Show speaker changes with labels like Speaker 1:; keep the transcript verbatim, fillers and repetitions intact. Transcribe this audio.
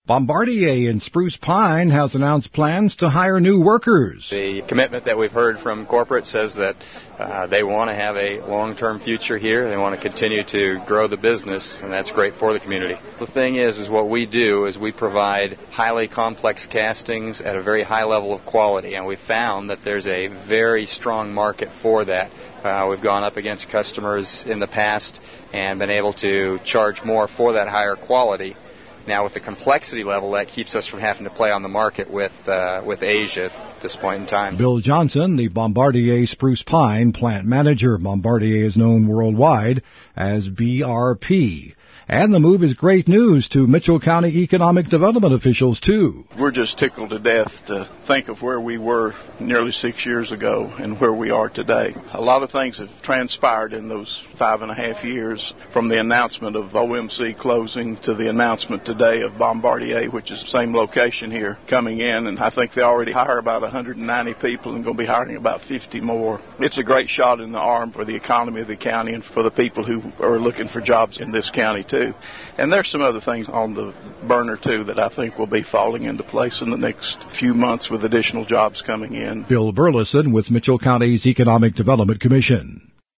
Speaker 1: Bombardier in Spruce Pine has announced plans to hire new workers.
Speaker 2: The commitment that we've heard from corporate says that uh, they want to have a long-term future here. They want to continue to grow the business, and that's great for the community. The thing is, is what we do is we provide highly complex castings at a very high level of quality, and we found that there's a very strong market for that. Uh, we've gone up against customers in the past and been able to charge more for that higher quality. Now, with the complexity level, that keeps us from having to play on the market with uh, with Asia at this point in time.
Speaker 1: Bill Johnson, the Bombardier Spruce Pine plant manager. Bombardier is known worldwide as B R P. And the move is great news to Mitchell County economic development officials, too.
Speaker 3: We're just tickled to death to think of where we were nearly six years ago and where we are today. A lot of things have transpired in those five and a half years, from the announcement of O M C closing to the announcement today of Bombardier, which is the same location here, coming in. And I think they already hire about one hundred ninety people and going to be hiring about fifty more. It's a great shot in the arm for the economy of the county and for the people who are looking for jobs in this county, too. And there's some other things on the burner, too, that I think will be falling into place in the next few months with additional jobs coming in.
Speaker 1: Bill Burleson with Mitchell County's Economic Development Commission.